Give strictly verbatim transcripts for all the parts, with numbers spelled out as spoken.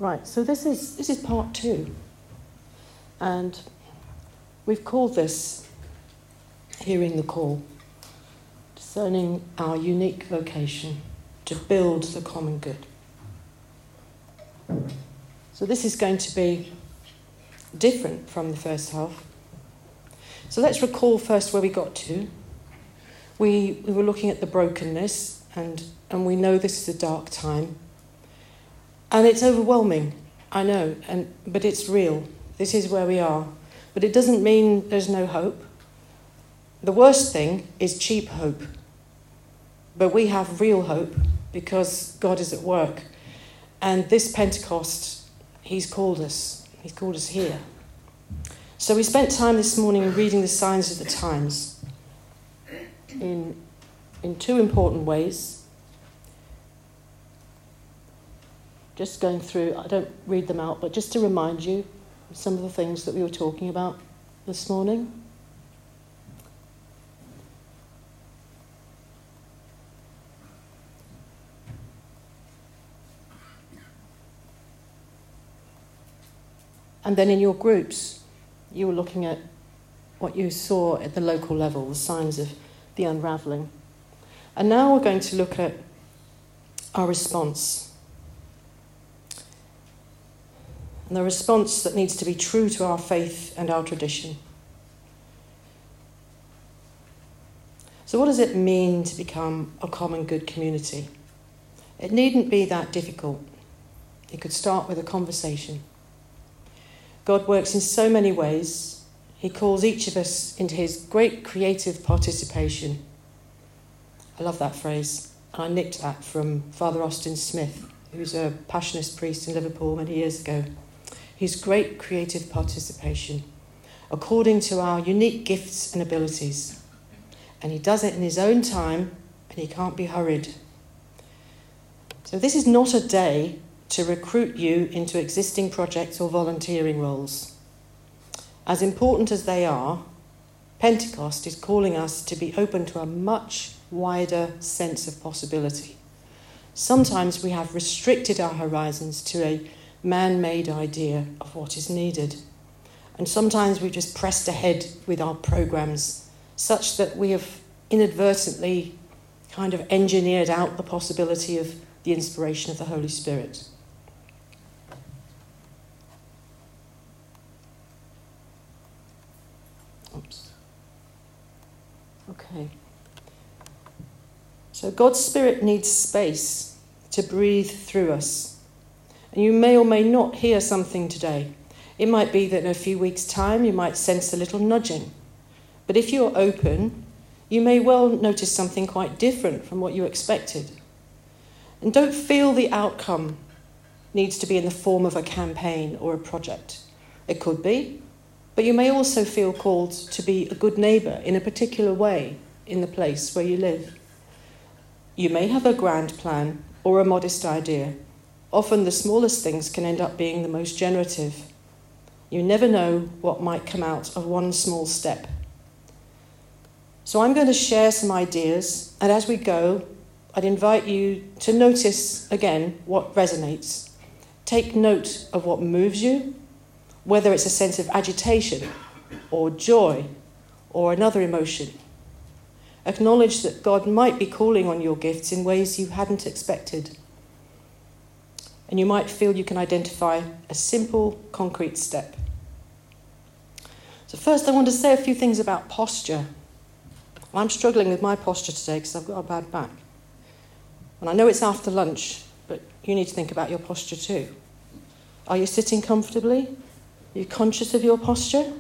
Right, so this is this is part two. And we've called this Hearing the Call, discerning our unique vocation to build the common good. So this is going to be different from the first half. So let's recall first where we got to. We we were looking at the brokenness, and, and we know this is a dark time. And it's overwhelming, I know, and but it's real. This is where we are. But it doesn't mean there's no hope. The worst thing is cheap hope. But we have real hope because God is at work. And this Pentecost, he's called us. He's called us here. So we spent time this morning reading the signs of the times in, in two important ways. Just going through, I don't read them out, but just to remind you of some of the things that we were talking about this morning. And then in your groups, you were looking at what you saw at the local level, the signs of the unravelling. And now we're going to look at our response. And the response that needs to be true to our faith and our tradition. So what does it mean to become a common good community? It needn't be that difficult. It could start with a conversation. God works in so many ways. He calls each of us into his great creative participation. I love that phrase. I nicked that from Father Austin Smith, who's a Passionist priest in Liverpool many years ago. His great creative participation, according to our unique gifts and abilities. And he does it in his own time, and he can't be hurried. So this is not a day to recruit you into existing projects or volunteering roles. As important as they are, Pentecost is calling us to be open to a much wider sense of possibility. Sometimes we have restricted our horizons to a man-made idea of what is needed. And sometimes we just pressed ahead with our programs such that we have inadvertently kind of engineered out the possibility of the inspiration of the Holy Spirit. Oops. Okay. So God's Spirit needs space to breathe through us. And you may or may not hear something today. It might be that in a few weeks' time you might sense a little nudging. But if you're open, you may well notice something quite different from what you expected. And don't feel the outcome needs to be in the form of a campaign or a project. It could be, but you may also feel called to be a good neighbour in a particular way in the place where you live. You may have a grand plan or a modest idea. Often the smallest things can end up being the most generative. You never know what might come out of one small step. So I'm going to share some ideas, and as we go, I'd invite you to notice again what resonates. Take note of what moves you, whether it's a sense of agitation or joy or another emotion. Acknowledge that God might be calling on your gifts in ways you hadn't expected. And you might feel you can identify a simple, concrete step. So first I want to say a few things about posture. I'm struggling with my posture today because I've got a bad back. And I know it's after lunch, but you need to think about your posture too. Are you sitting comfortably? Are you conscious of your posture?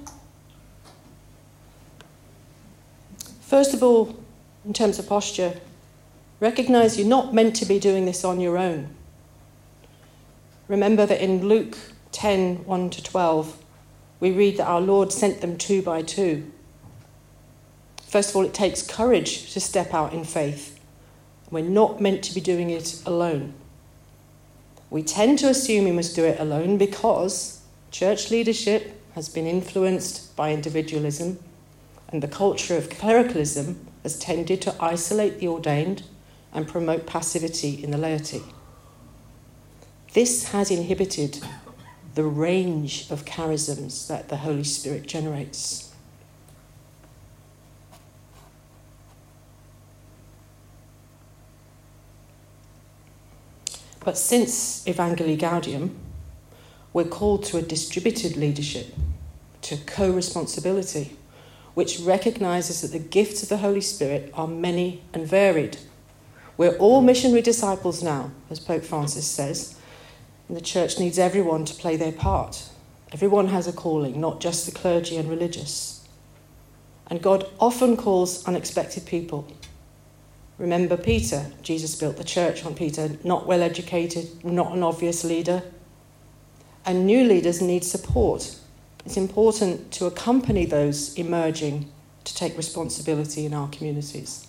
First of all, in terms of posture, recognise you're not meant to be doing this on your own. Remember that in Luke ten, one to twelve, we read that our Lord sent them two by two. First of all, it takes courage to step out in faith. We're not meant to be doing it alone. We tend to assume we must do it alone because church leadership has been influenced by individualism, and the culture of clericalism has tended to isolate the ordained and promote passivity in the laity. This has inhibited the range of charisms that the Holy Spirit generates. But since Evangelii Gaudium, we're called to a distributed leadership, to co-responsibility, which recognises that the gifts of the Holy Spirit are many and varied. We're all missionary disciples now, as Pope Francis says, and the church needs everyone to play their part. Everyone has a calling, not just the clergy and religious. And God often calls unexpected people. Remember Peter. Jesus built the church on Peter, not well educated, not an obvious leader. And new leaders need support. It's important to accompany those emerging to take responsibility in our communities.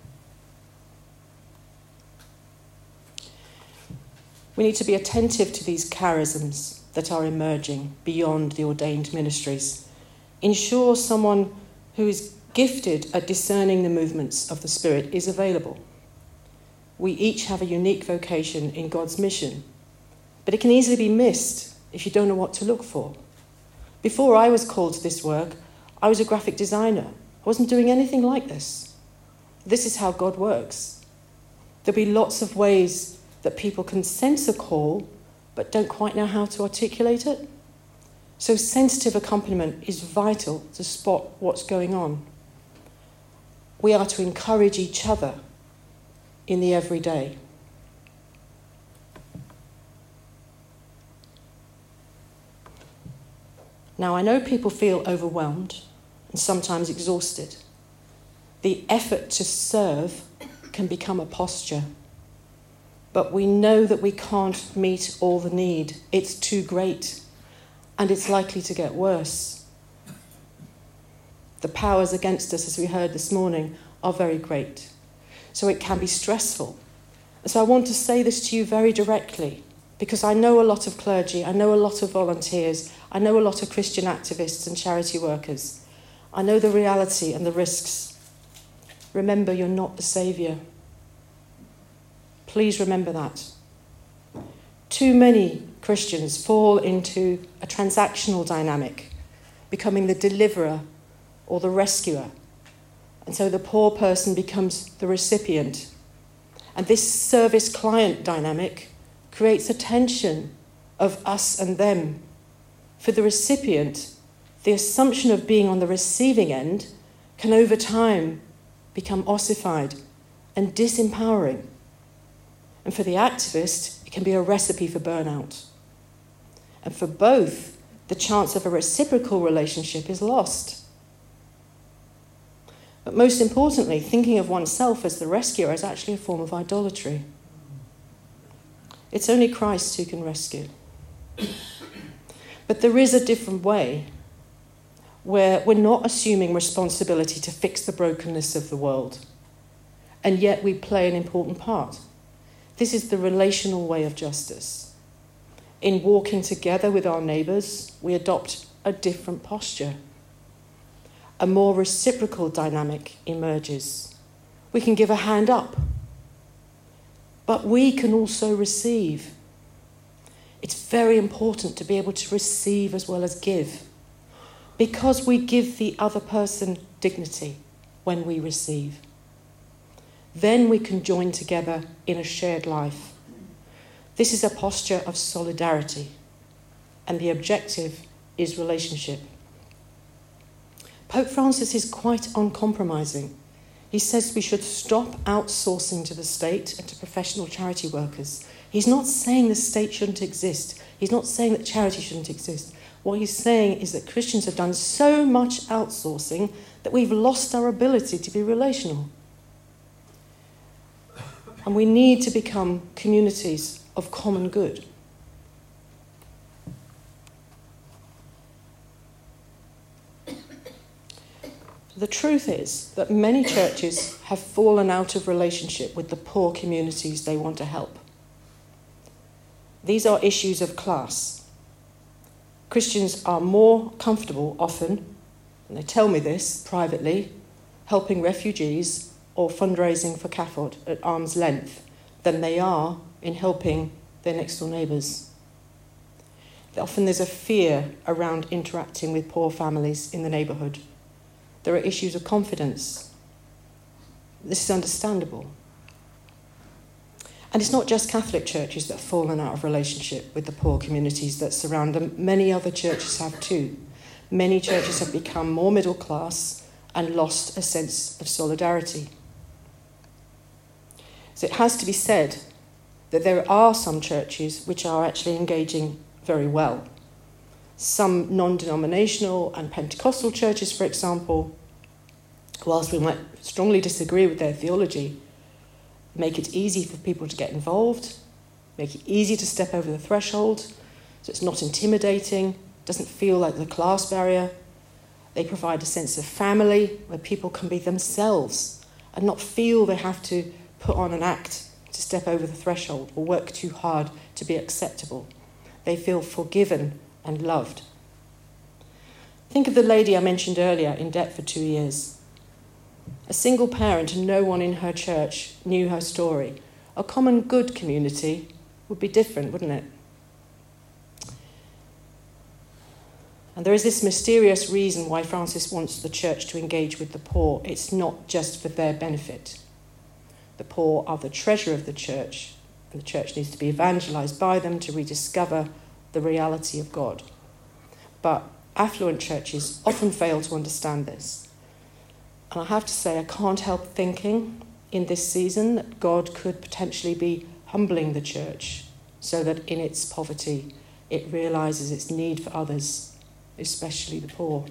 We need to be attentive to these charisms that are emerging beyond the ordained ministries. Ensure someone who is gifted at discerning the movements of the Spirit is available. We each have a unique vocation in God's mission, but it can easily be missed if you don't know what to look for. Before I was called to this work, I was a graphic designer. I wasn't doing anything like this. This is how God works. There'll be lots of ways that people can sense a call, but don't quite know how to articulate it. So sensitive accompaniment is vital to spot what's going on. We are to encourage each other in the everyday. Now, I know people feel overwhelmed and sometimes exhausted. The effort to serve can become a posture. But we know that we can't meet all the need. It's too great, and it's likely to get worse. The powers against us, as we heard this morning, are very great. So it can be stressful. So I want to say this to you very directly, because I know a lot of clergy, I know a lot of volunteers, I know a lot of Christian activists and charity workers. I know the reality and the risks. Remember, you're not the saviour. Please remember that. Too many Christians fall into a transactional dynamic, becoming the deliverer or the rescuer. And so the poor person becomes the recipient. And this service-client dynamic creates a tension of us and them. For the recipient, the assumption of being on the receiving end can over time become ossified and disempowering. And for the activist, it can be a recipe for burnout. And for both, the chance of a reciprocal relationship is lost. But most importantly, thinking of oneself as the rescuer is actually a form of idolatry. It's only Christ who can rescue. But there is a different way, where we're not assuming responsibility to fix the brokenness of the world, and yet we play an important part. This is the relational way of justice. In walking together with our neighbours, we adopt a different posture. A more reciprocal dynamic emerges. We can give a hand up, but we can also receive. It's very important to be able to receive as well as give, because we give the other person dignity when we receive. Then we can join together in a shared life. This is a posture of solidarity, and the objective is relationship. Pope Francis is quite uncompromising. He says we should stop outsourcing to the state and to professional charity workers. He's not saying the state shouldn't exist. He's not saying that charity shouldn't exist. What he's saying is that Christians have done so much outsourcing that we've lost our ability to be relational. And we need to become communities of common good. The truth is that many churches have fallen out of relationship with the poor communities they want to help. These are issues of class. Christians are more comfortable often, and they tell me this privately, helping refugees or fundraising for CAFOD at arm's length than they are in helping their next door neighbours. Often there's a fear around interacting with poor families in the neighbourhood. There are issues of confidence. This is understandable. And it's not just Catholic churches that have fallen out of relationship with the poor communities that surround them. Many other churches have too. Many churches have become more middle class and lost a sense of solidarity. So it has to be said that there are some churches which are actually engaging very well. Some non-denominational and Pentecostal churches, for example, whilst we might strongly disagree with their theology, make it easy for people to get involved, make it easy to step over the threshold, so it's not intimidating, doesn't feel like the class barrier. They provide a sense of family where people can be themselves and not feel they have to put on an act to step over the threshold or work too hard to be acceptable. They feel forgiven and loved. Think of the lady I mentioned earlier in debt for two years. A single parent and no one in her church knew her story. A common good community would be different, wouldn't it? And there is this mysterious reason why Francis wants the church to engage with the poor. It's not just for their benefit. The poor are the treasure of the church, and the church needs to be evangelised by them to rediscover the reality of God. But affluent churches often fail to understand this. And I have to say, I can't help thinking in this season that God could potentially be humbling the church so that in its poverty it realises its need for others, especially the poor.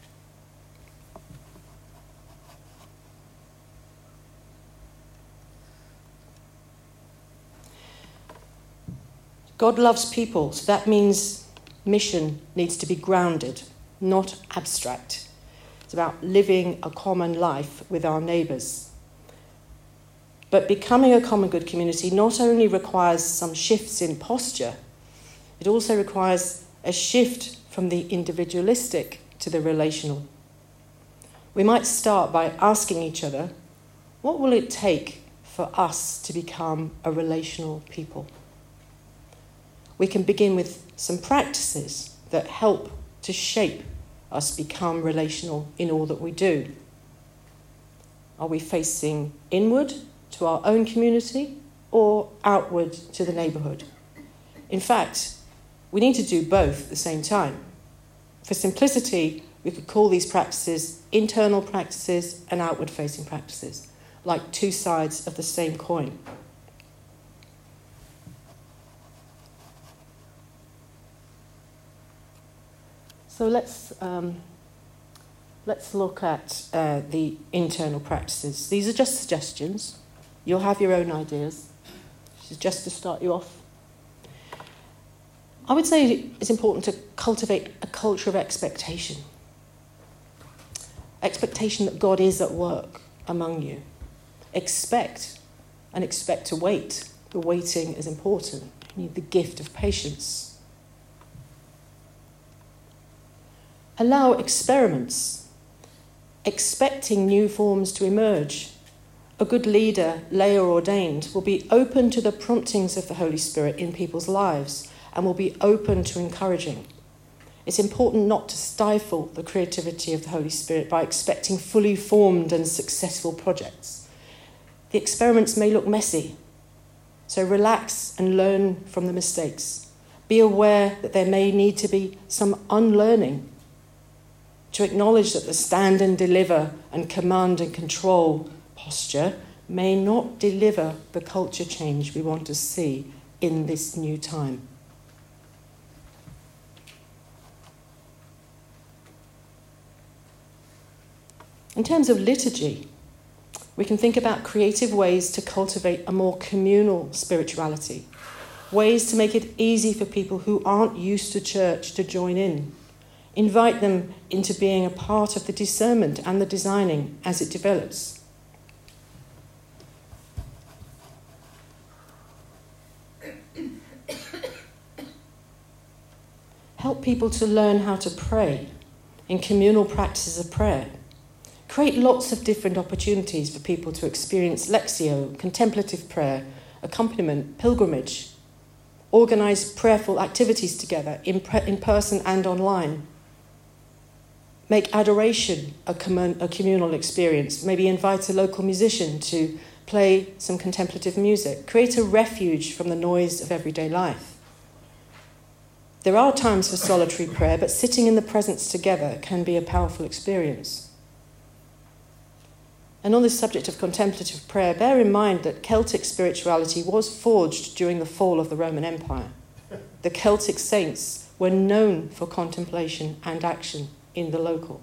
God loves people, so that means mission needs to be grounded, not abstract. It's about living a common life with our neighbours. But becoming a common good community not only requires some shifts in posture, it also requires a shift from the individualistic to the relational. We might start by asking each other, what will it take for us to become a relational people? We can begin with some practices that help to shape us become relational in all that we do. Are we facing inward to our own community or outward to the neighbourhood? In fact, we need to do both at the same time. For simplicity, we could call these practices internal practices and outward-facing practices, like two sides of the same coin. So let's um, let's look at uh, the internal practices. These are just suggestions. You'll have your own ideas. This is just to start you off. I would say it's important to cultivate a culture of expectation. Expectation that God is at work among you. Expect, and expect to wait. The waiting is important. You need the gift of patience. Allow experiments, expecting new forms to emerge. A good leader, lay or ordained, will be open to the promptings of the Holy Spirit in people's lives and will be open to encouraging. It's important not to stifle the creativity of the Holy Spirit by expecting fully formed and successful projects. The experiments may look messy, so relax and learn from the mistakes. Be aware that there may need to be some unlearning, to acknowledge that the stand and deliver and command and control posture may not deliver the culture change we want to see in this new time. In terms of liturgy, we can think about creative ways to cultivate a more communal spirituality, ways to make it easy for people who aren't used to church to join in. Invite them into being a part of the discernment and the designing as it develops. Help people to learn how to pray in communal practices of prayer. Create lots of different opportunities for people to experience Lectio, contemplative prayer, accompaniment, pilgrimage. organise prayerful activities together in, pre- in person and online. Make adoration a, commun- a communal experience. Maybe invite a local musician to play some contemplative music. Create a refuge from the noise of everyday life. There are times for solitary prayer, but sitting in the presence together can be a powerful experience. And on this subject of contemplative prayer, bear in mind that Celtic spirituality was forged during the fall of the Roman Empire. The Celtic saints were known for contemplation and action in the local.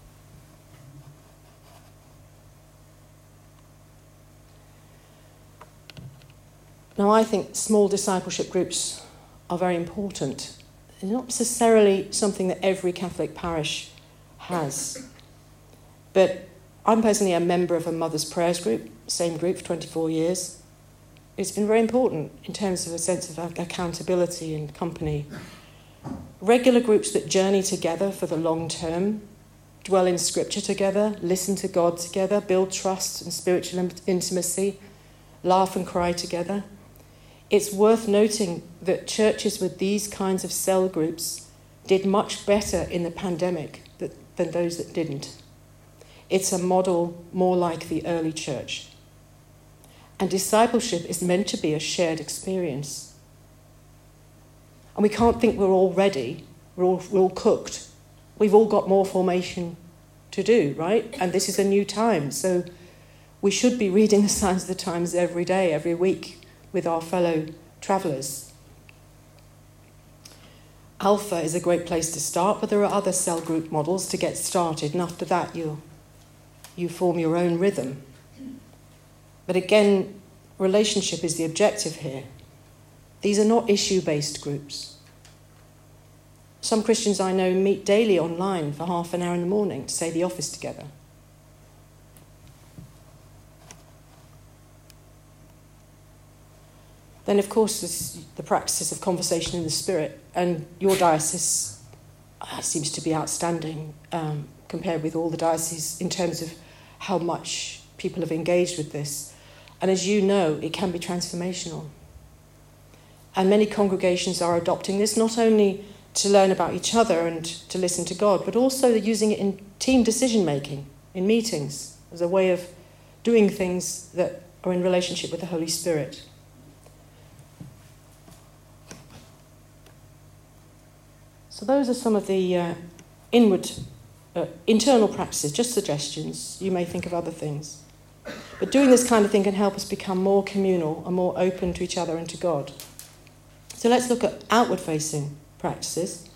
Now, I think small discipleship groups are very important. It's not necessarily something that every Catholic parish has. But I'm personally a member of a Mother's Prayers group, same group for twenty-four years. It's been very important in terms of a sense of accountability and company. Regular groups that journey together for the long term, dwell in Scripture together, listen to God together, build trust and spiritual intimacy, laugh and cry together. It's worth noting that churches with these kinds of cell groups did much better in the pandemic than those that didn't. It's a model more like the early church. And discipleship is meant to be a shared experience. And we can't think we're all ready, we're all, we're all cooked. We've all got more formation to do, right? And this is a new time, so we should be reading the signs of the times every day, every week, with our fellow travellers. Alpha is a great place to start, but there are other cell group models to get started, and after that you you form your own rhythm. But again, relationship is the objective here. These are not issue-based groups. Some Christians I know meet daily online for half an hour in the morning to say the office together. Then, of course, there's the practices of conversation in the Spirit, and your diocese uh, seems to be outstanding um, compared with all the dioceses in terms of how much people have engaged with this. And as you know, it can be transformational. And many congregations are adopting this, not only to learn about each other and to listen to God, but also they're using it in team decision-making, in meetings, as a way of doing things that are in relationship with the Holy Spirit. So those are some of the uh, inward, uh, internal practices, just suggestions. You may think of other things. But doing this kind of thing can help us become more communal and more open to each other and to God. So let's look at outward-facing practices.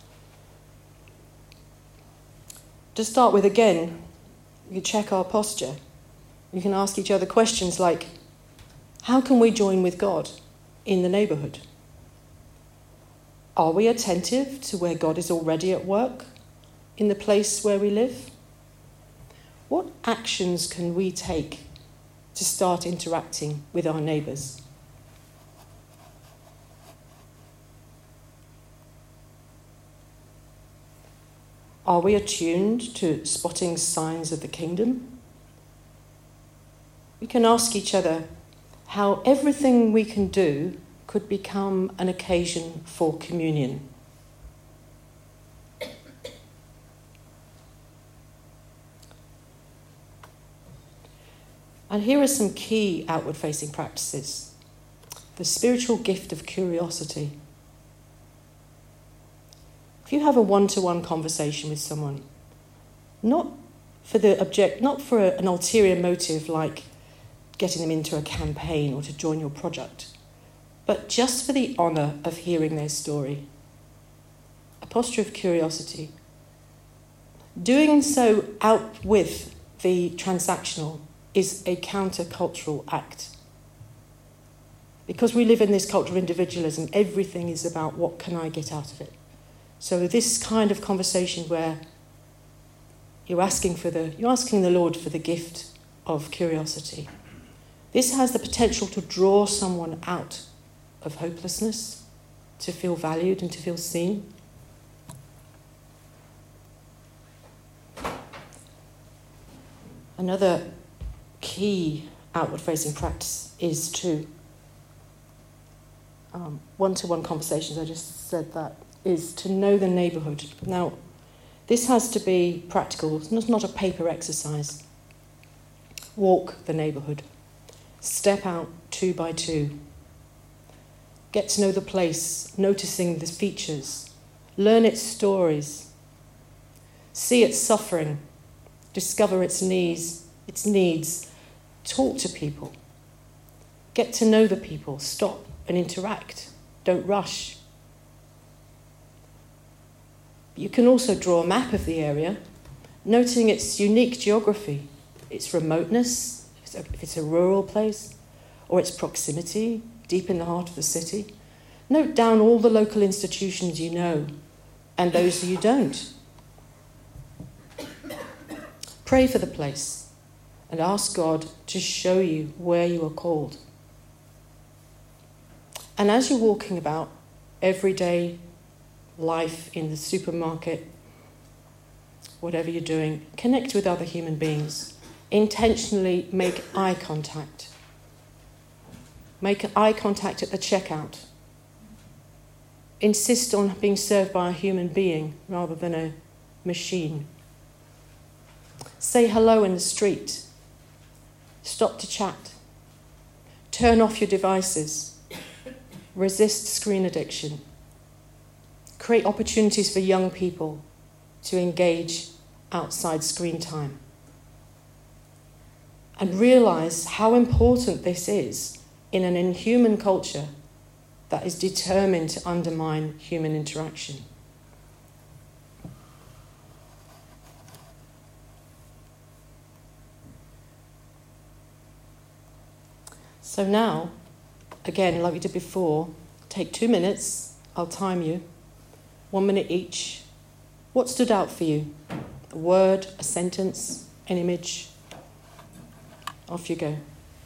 To start with, again, you check our posture. You can ask each other questions like, how can we join with God in the neighbourhood? Are we attentive to where God is already at work in the place where we live? What actions can we take to start interacting with our neighbours? Are we attuned to spotting signs of the kingdom? We can ask each other how everything we can do could become an occasion for communion. And here are some key outward-facing practices. The spiritual gift of curiosity. If you have a one-to-one conversation with someone, not for the object, not for a, an ulterior motive like getting them into a campaign or to join your project, but just for the honour of hearing their story. A posture of curiosity. Doing so out with the transactional is a counter-cultural act. Because we live in this culture of individualism, everything is about what can I get out of it. So this kind of conversation where you're asking for the you're asking the Lord for the gift of curiosity. This has the potential to draw someone out of hopelessness, to feel valued and to feel seen. Another key outward-facing practice is to um, one-to-one conversations, I just said that, is to know the neighbourhood. Now, this has to be practical. It's not a paper exercise. Walk the neighbourhood. Step out two by two. Get to know the place, noticing the features. Learn its stories. See its suffering. Discover its needs, its needs. Talk to people. Get to know the people. Stop and interact. Don't rush. You can also draw a map of the area, noting its unique geography, its remoteness, if it's a, if it's a rural place, or its proximity, deep in the heart of the city. Note down all the local institutions you know, and those you don't. Pray for the place, and ask God to show you where you are called. And as you're walking about everyday life in the supermarket, whatever you're doing, connect with other human beings. Intentionally make eye contact. Make eye contact at the checkout. Insist on being served by a human being rather than a machine. Say hello in the street. Stop to chat. Turn off your devices. Resist screen addiction. Create opportunities for young people to engage outside screen time. And realise how important this is in an inhuman culture that is determined to undermine human interaction. So now, again, like we did before, take two minutes, I'll time you. One minute each. What stood out for you? A word, a sentence, an image? Off you go.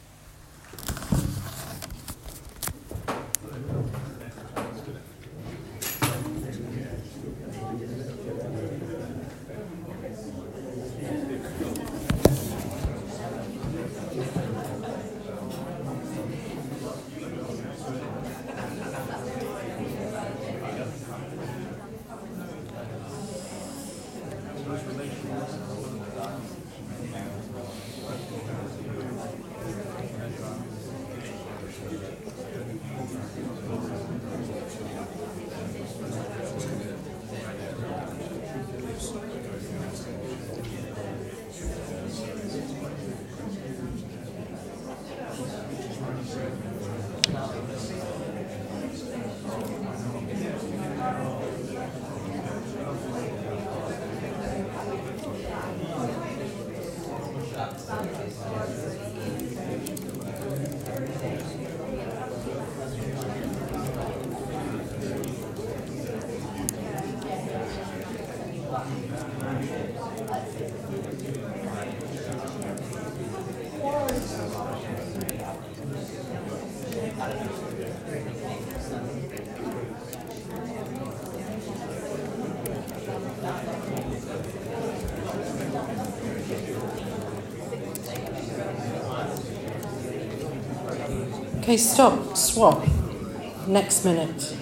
Okay, stop, swap. Next minute.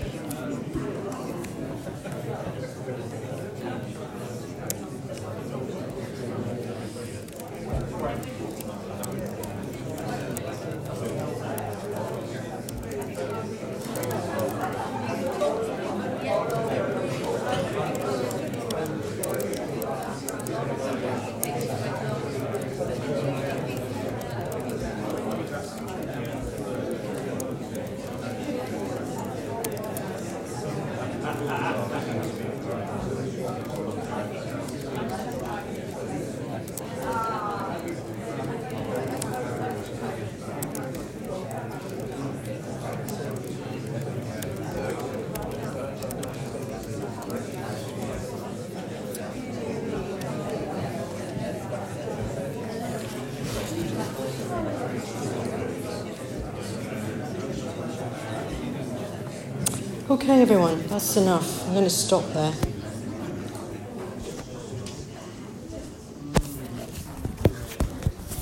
Okay, everyone, that's enough. I'm going to stop there.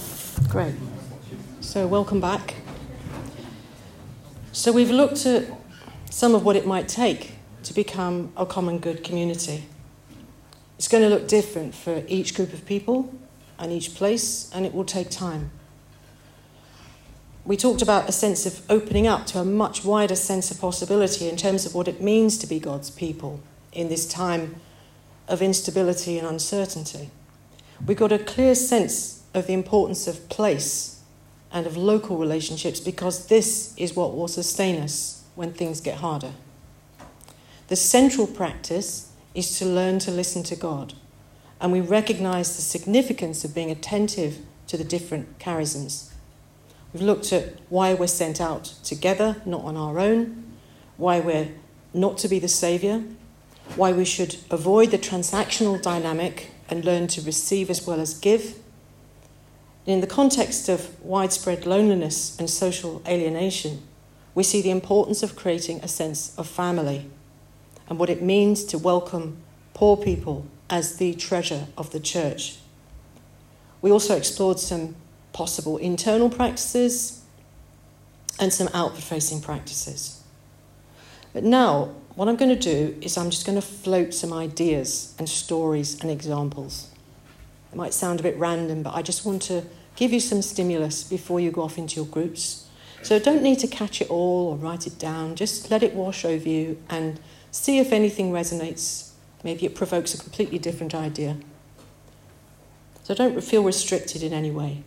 Great. So welcome back. So we've looked at some of what it might take to become a common good community. It's going to look different for each group of people and each place, and it will take time. We talked about a sense of opening up to a much wider sense of possibility in terms of what it means to be God's people in this time of instability and uncertainty. We got a clear sense of the importance of place and of local relationships, because this is what will sustain us when things get harder. The central practice is to learn to listen to God, and we recognise the significance of being attentive to the different charisms. We've looked at why we're sent out together, not on our own, why we're not to be the saviour, why we should avoid the transactional dynamic and learn to receive as well as give. In the context of widespread loneliness and social alienation, we see the importance of creating a sense of family and what it means to welcome poor people as the treasure of the church. We also explored some possible internal practices and some outward-facing practices. But now, what I'm going to do is I'm just going to float some ideas and stories and examples. It might sound a bit random, but I just want to give you some stimulus before you go off into your groups. So don't need to catch it all or write it down. Just let it wash over you and see if anything resonates. Maybe it provokes a completely different idea. So don't feel restricted in any way.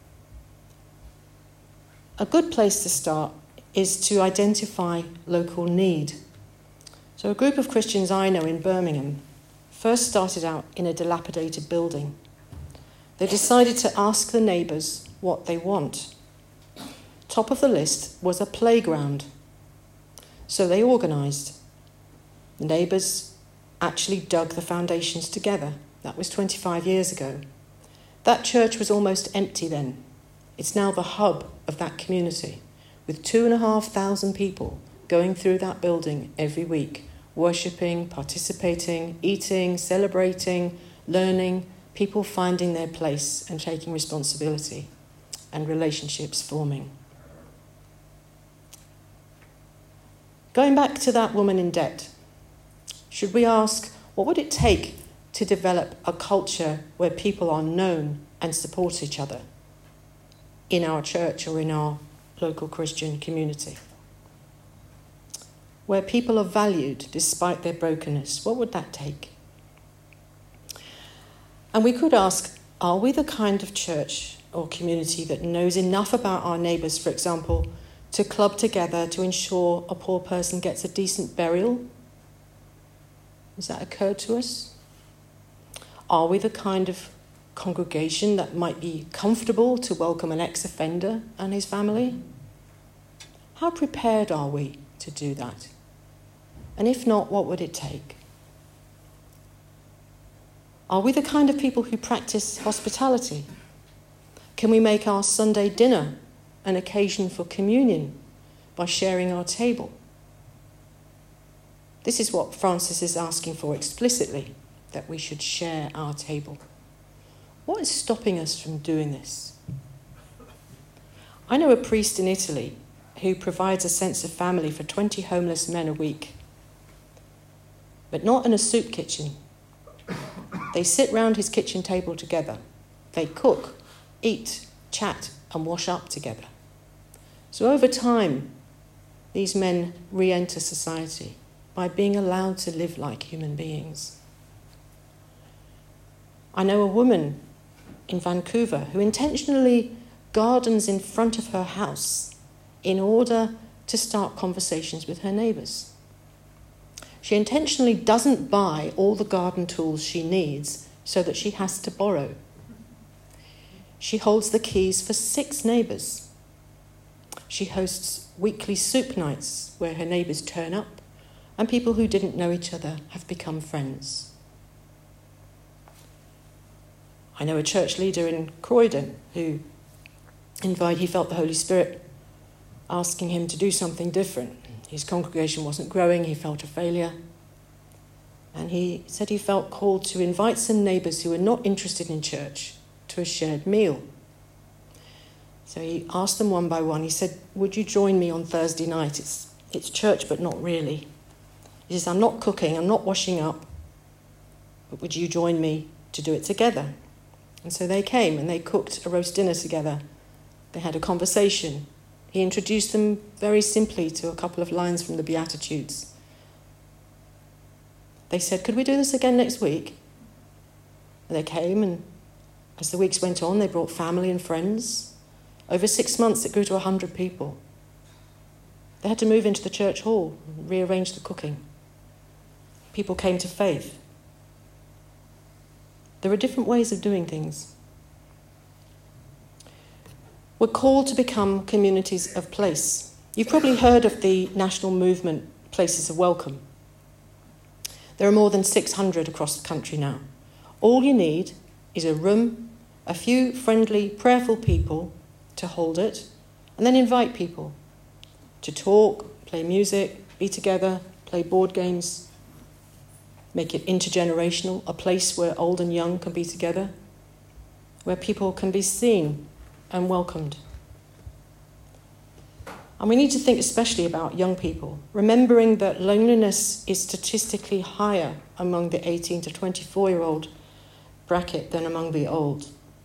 A good place to start is to identify local need. So a group of Christians I know in Birmingham first started out in a dilapidated building. They decided to ask the neighbours what they want. Top of the list was a playground. So they organised. The neighbours actually dug the foundations together. That was twenty-five years ago. That church was almost empty then. It's now the hub of that community, with two and a half thousand people going through that building every week, worshipping, participating, eating, celebrating, learning, people finding their place and taking responsibility, and relationships forming. Going back to that woman in debt, should we ask, what would it take to develop a culture where people are known and support each other in our church or in our local Christian community? Where people are valued despite their brokenness, what would that take? And we could ask, are we the kind of church or community that knows enough about our neighbours, for example, to club together to ensure a poor person gets a decent burial? Has that occurred to us? Are we the kind of congregation that might be comfortable to welcome an ex-offender and his family? How prepared are we to do that? And if not, what would it take? Are we the kind of people who practice hospitality? Can we make our Sunday dinner an occasion for communion by sharing our table? This is what Francis is asking for explicitly, that we should share our table. What is stopping us from doing this? I know a priest in Italy who provides a sense of family for twenty homeless men a week, but not in a soup kitchen. They sit round his kitchen table together. They cook, eat, chat, and wash up together. So over time, these men re-enter society by being allowed to live like human beings. I know a woman in Vancouver who intentionally gardens in front of her house in order to start conversations with her neighbours. She intentionally doesn't buy all the garden tools she needs so that she has to borrow. She holds the keys for six neighbours. She hosts weekly soup nights where her neighbours turn up and people who didn't know each other have become friends. I know a church leader in Croydon who invited, he felt the Holy Spirit asking him to do something different. His congregation wasn't growing, he felt a failure. And he said he felt called to invite some neighbours who were not interested in church to a shared meal. So he asked them one by one, he said, would you join me on Thursday night? It's It's church, but not really. He says, I'm not cooking, I'm not washing up, but would you join me to do it together? And so they came and they cooked a roast dinner together. They had a conversation. He introduced them very simply to a couple of lines from the Beatitudes. They said, could we do this again next week? And they came, and as the weeks went on, they brought family and friends. Over six months, it grew to one hundred people. They had to move into the church hall and rearrange the cooking. People came to faith. There are different ways of doing things. We're called to become communities of place. You've probably heard of the national movement, Places of Welcome. There are more than six hundred across the country now. All you need is a room, a few friendly, prayerful people to hold it, and then invite people to talk, play music, be together, play board games, make it intergenerational, a place where old and young can be together, where people can be seen and welcomed. And we need to think especially about young people, remembering that loneliness is statistically higher among the eighteen to twenty-four-year-old bracket than among the old.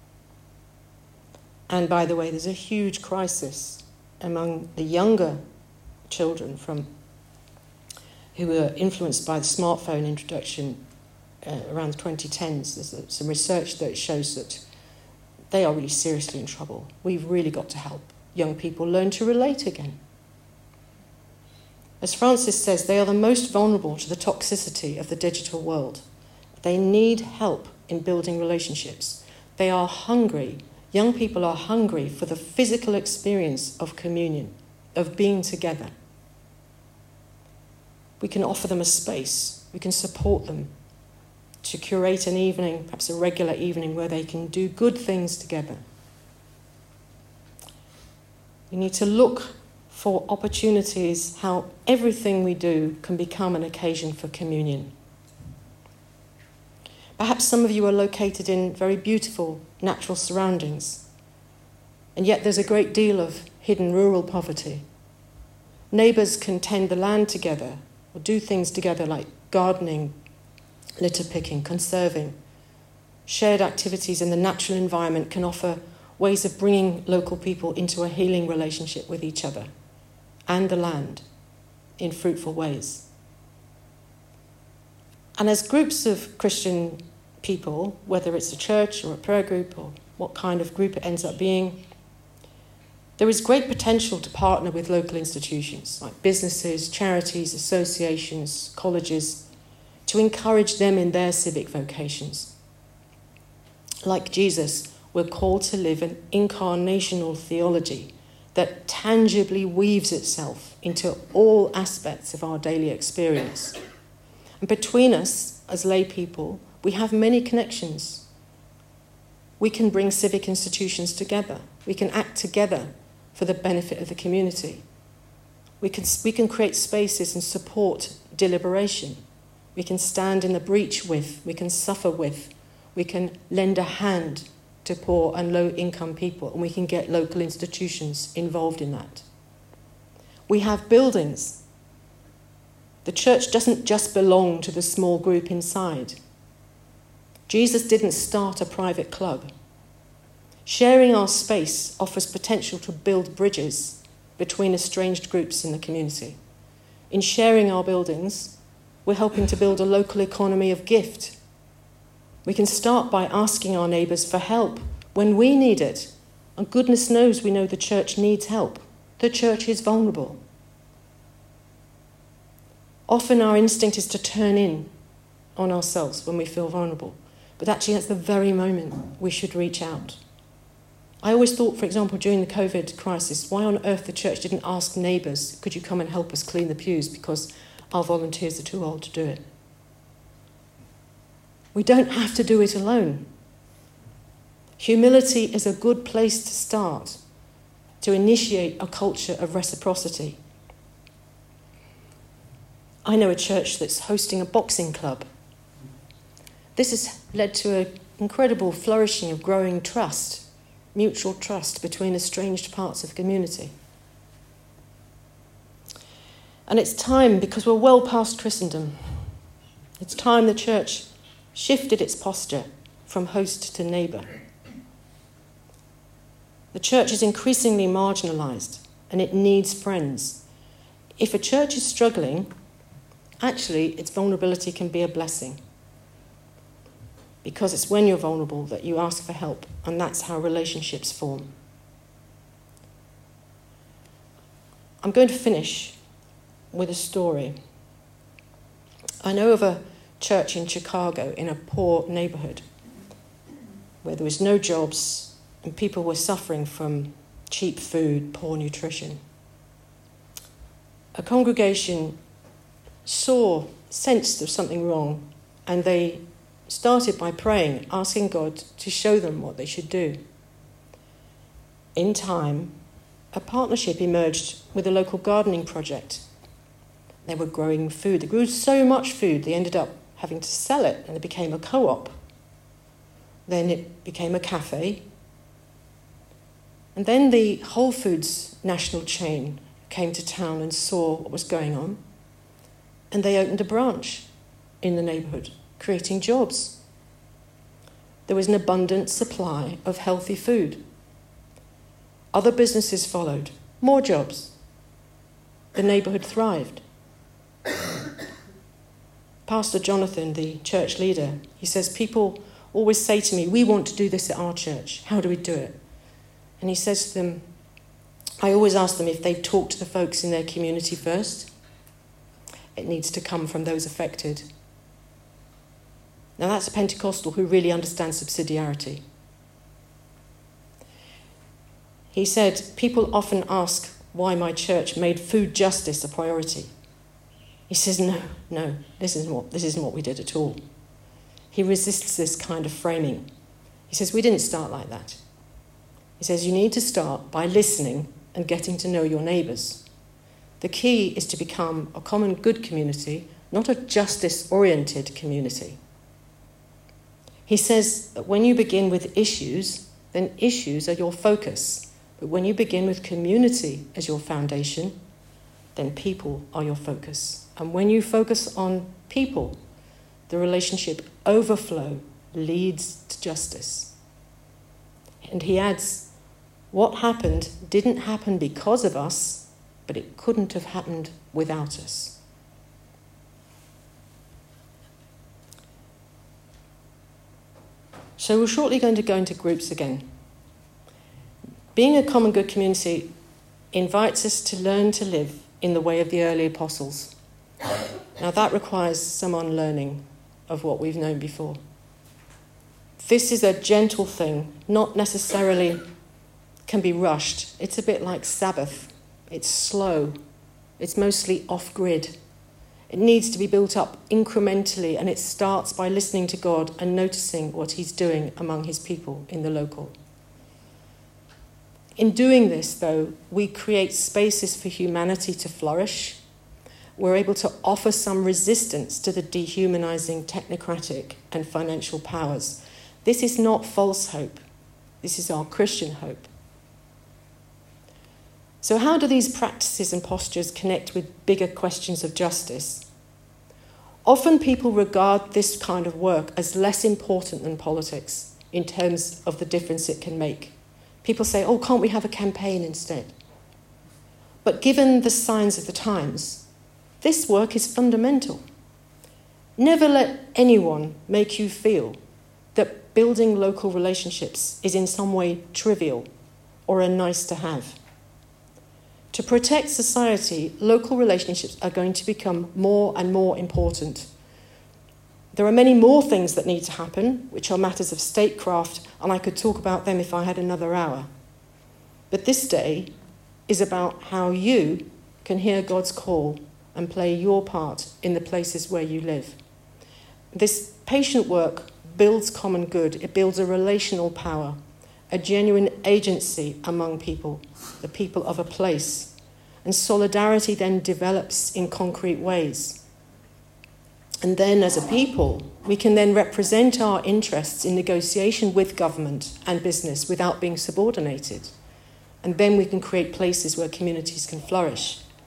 And by the way, there's a huge crisis among the younger children from who were influenced by the smartphone introduction uh, around the twenty tens. There's uh, some research that shows that they are really seriously in trouble. We've really got to help young people learn to relate again. As Francis says, they are the most vulnerable to the toxicity of the digital world. They need help in building relationships. They are hungry. Young people are hungry for the physical experience of communion, of being together. We can offer them a space. We can support them to curate an evening, perhaps a regular evening, where they can do good things together. We need to look for opportunities how everything we do can become an occasion for communion. Perhaps some of you are located in very beautiful natural surroundings, and yet there's a great deal of hidden rural poverty. Neighbours can tend the land together or do things together like gardening, litter picking, conserving. Shared activities in the natural environment can offer ways of bringing local people into a healing relationship with each other and the land in fruitful ways. And as groups of Christian people, whether it's a church or a prayer group or what kind of group it ends up being, there is great potential to partner with local institutions like businesses, charities, associations, colleges, to encourage them in their civic vocations. Like Jesus, we're called to live an incarnational theology that tangibly weaves itself into all aspects of our daily experience. And between us, as lay people, we have many connections. We can bring civic institutions together. We can act together for the benefit of the community. We can, we can create spaces and support deliberation. We can stand in the breach with, we can suffer with, we can lend a hand to poor and low-income people, and we can get local institutions involved in that. We have buildings. The church doesn't just belong to the small group inside. Jesus didn't start a private club. Sharing our space offers potential to build bridges between estranged groups in the community. In sharing our buildings, we're helping to build a local economy of gift. We can start by asking our neighbours for help when we need it. And goodness knows we know the church needs help. The church is vulnerable. Often our instinct is to turn in on ourselves when we feel vulnerable. But actually that's the very moment we should reach out. I always thought, for example, during the COVID crisis, why on earth the church didn't ask neighbours, could you come and help us clean the pews, because our volunteers are too old to do it. We don't have to do it alone. Humility is a good place to start, to initiate a culture of reciprocity. I know a church that's hosting a boxing club. This has led to an incredible flourishing of growing trust, mutual trust between estranged parts of the community. And it's time, because we're well past Christendom, it's time the church shifted its posture from host to neighbour. The church is increasingly marginalised and it needs friends. If a church is struggling, actually its vulnerability can be a blessing, because it's when you're vulnerable that you ask for help, and that's how relationships form. I'm going to finish with a story. I know of a church in Chicago in a poor neighbourhood where there was no jobs and people were suffering from cheap food, poor nutrition. A congregation saw, sensed there was something wrong, and they started by praying, asking God to show them what they should do. In time, a partnership emerged with a local gardening project. They were growing food. They grew so much food, they ended up having to sell it, and it became a co-op. Then it became a cafe. And then the Whole Foods national chain came to town and saw what was going on, and they opened a branch in the neighbourhood, creating jobs. There was an abundant supply of healthy food. Other businesses followed, more jobs. The neighbourhood thrived. Pastor Jonathan, the church leader, he says, people always say to me, we want to do this at our church. How do we do it? And he says to them, I always ask them if they've talked to the folks in their community first. It needs to come from those affected. Now that's a Pentecostal who really understands subsidiarity. He said, people often ask why my church made food justice a priority. He says, no, no, this isn't what, this isn't what we did at all. He resists this kind of framing. He says, we didn't start like that. He says, you need to start by listening and getting to know your neighbours. The key is to become a common good community, not a justice-oriented community. He says that when you begin with issues, then issues are your focus. But when you begin with community as your foundation, then people are your focus. And when you focus on people, the relationship overflow leads to justice. And he adds, what happened didn't happen because of us, but it couldn't have happened without us. So we're shortly going to go into groups again. Being a common good community invites us to learn to live in the way of the early apostles. Now that requires some unlearning of what we've known before. This is a gentle thing, not necessarily can be rushed. It's a bit like Sabbath. It's slow. It's mostly off-grid. It needs to be built up incrementally, and it starts by listening to God and noticing what he's doing among his people in the local. In doing this, though, we create spaces for humanity to flourish. We're able to offer some resistance to the dehumanizing technocratic and financial powers. This is not false hope. This is our Christian hope. So how do these practices and postures connect with bigger questions of justice? Often people regard this kind of work as less important than politics in terms of the difference it can make. People say, oh, can't we have a campaign instead? But given the signs of the times, this work is fundamental. Never let anyone make you feel that building local relationships is in some way trivial or a nice to have. To protect society, local relationships are going to become more and more important. There are many more things that need to happen, which are matters of statecraft, and I could talk about them if I had another hour. But this day is about how you can hear God's call and play your part in the places where you live. This patient work builds common good. It builds a relational power, a genuine agency among people, the people of a place. And solidarity then develops in concrete ways. And then as a people, we can then represent our interests in negotiation with government and business without being subordinated. And then we can create places where communities can flourish.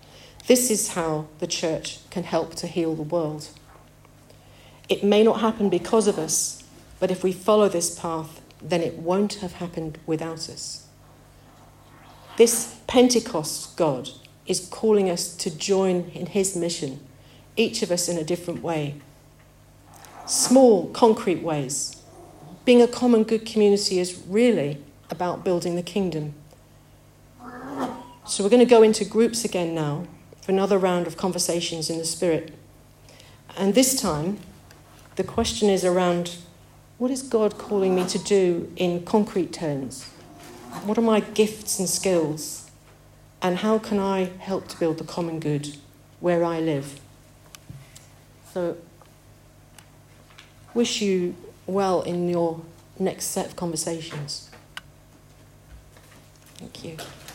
This is how the church can help to heal the world. It may not happen because of us, but if we follow this path, then it won't have happened without us. This Pentecost God is calling us to join in his mission, each of us in a different way. Small, concrete ways. Being a common good community is really about building the kingdom. So we're going to go into groups again now for another round of conversations in the Spirit. And this time, the question is around, what is God calling me to do in concrete terms? What are my gifts and skills? And how can I help to build the common good where I live? So, wish you well in your next set of conversations. Thank you.